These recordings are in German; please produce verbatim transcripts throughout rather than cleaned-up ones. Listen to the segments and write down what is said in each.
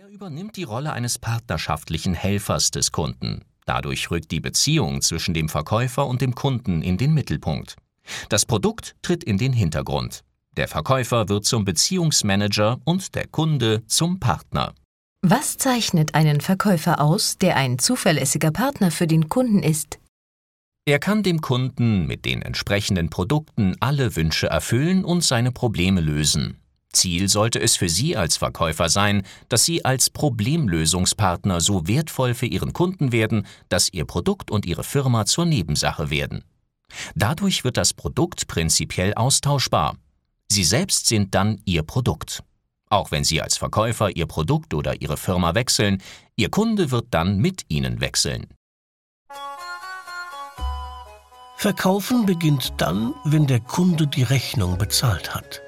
Er übernimmt die Rolle eines partnerschaftlichen Helfers des Kunden. Dadurch rückt die Beziehung zwischen dem Verkäufer und dem Kunden in den Mittelpunkt. Das Produkt tritt in den Hintergrund. Der Verkäufer wird zum Beziehungsmanager und der Kunde zum Partner. Was zeichnet einen Verkäufer aus, der ein zuverlässiger Partner für den Kunden ist? Er kann dem Kunden mit den entsprechenden Produkten alle Wünsche erfüllen und seine Probleme lösen. Ziel sollte es für Sie als Verkäufer sein, dass Sie als Problemlösungspartner so wertvoll für Ihren Kunden werden, dass Ihr Produkt und Ihre Firma zur Nebensache werden. Dadurch wird das Produkt prinzipiell austauschbar. Sie selbst sind dann Ihr Produkt. Auch wenn Sie als Verkäufer Ihr Produkt oder Ihre Firma wechseln, Ihr Kunde wird dann mit Ihnen wechseln. Verkaufen beginnt dann, wenn der Kunde die Rechnung bezahlt hat.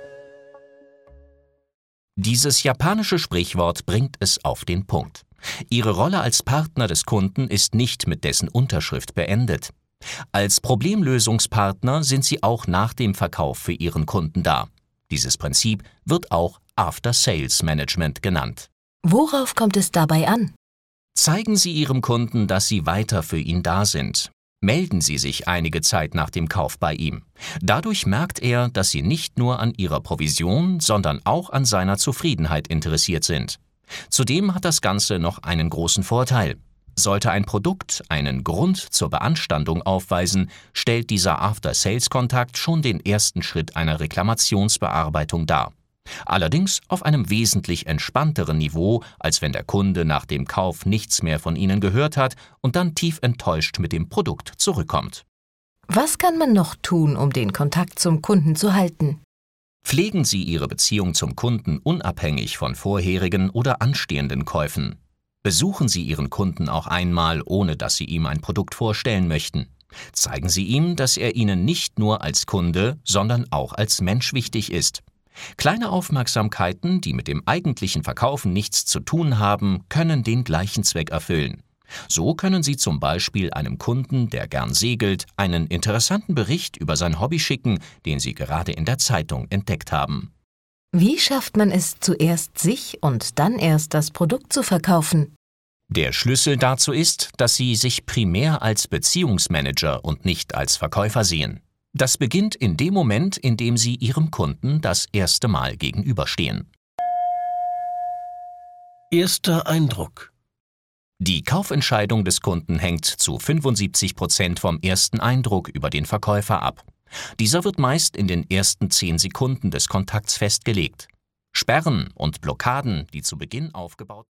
Dieses japanische Sprichwort bringt es auf den Punkt. Ihre Rolle als Partner des Kunden ist nicht mit dessen Unterschrift beendet. Als Problemlösungspartner sind Sie auch nach dem Verkauf für Ihren Kunden da. Dieses Prinzip wird auch After-Sales-Management genannt. Worauf kommt es dabei an? Zeigen Sie Ihrem Kunden, dass Sie weiter für ihn da sind. Melden Sie sich einige Zeit nach dem Kauf bei ihm. Dadurch merkt er, dass Sie nicht nur an Ihrer Provision, sondern auch an seiner Zufriedenheit interessiert sind. Zudem hat das Ganze noch einen großen Vorteil. Sollte ein Produkt einen Grund zur Beanstandung aufweisen, stellt dieser After-Sales-Kontakt schon den ersten Schritt einer Reklamationsbearbeitung dar. Allerdings auf einem wesentlich entspannteren Niveau, als wenn der Kunde nach dem Kauf nichts mehr von Ihnen gehört hat und dann tief enttäuscht mit dem Produkt zurückkommt. Was kann man noch tun, um den Kontakt zum Kunden zu halten? Pflegen Sie Ihre Beziehung zum Kunden unabhängig von vorherigen oder anstehenden Käufen. Besuchen Sie Ihren Kunden auch einmal, ohne dass Sie ihm ein Produkt vorstellen möchten. Zeigen Sie ihm, dass er Ihnen nicht nur als Kunde, sondern auch als Mensch wichtig ist. Kleine Aufmerksamkeiten, die mit dem eigentlichen Verkaufen nichts zu tun haben, können den gleichen Zweck erfüllen. So können Sie zum Beispiel einem Kunden, der gern segelt, einen interessanten Bericht über sein Hobby schicken, den Sie gerade in der Zeitung entdeckt haben. Wie schafft man es, zuerst sich und dann erst das Produkt zu verkaufen? Der Schlüssel dazu ist, dass Sie sich primär als Beziehungsmanager und nicht als Verkäufer sehen. Das beginnt in dem Moment, in dem Sie Ihrem Kunden das erste Mal gegenüberstehen. Erster Eindruck. Die Kaufentscheidung des Kunden hängt zu fünfundsiebzig Prozent vom ersten Eindruck über den Verkäufer ab. Dieser wird meist in den ersten zehn Sekunden des Kontakts festgelegt. Sperren und Blockaden, die zu Beginn aufgebaut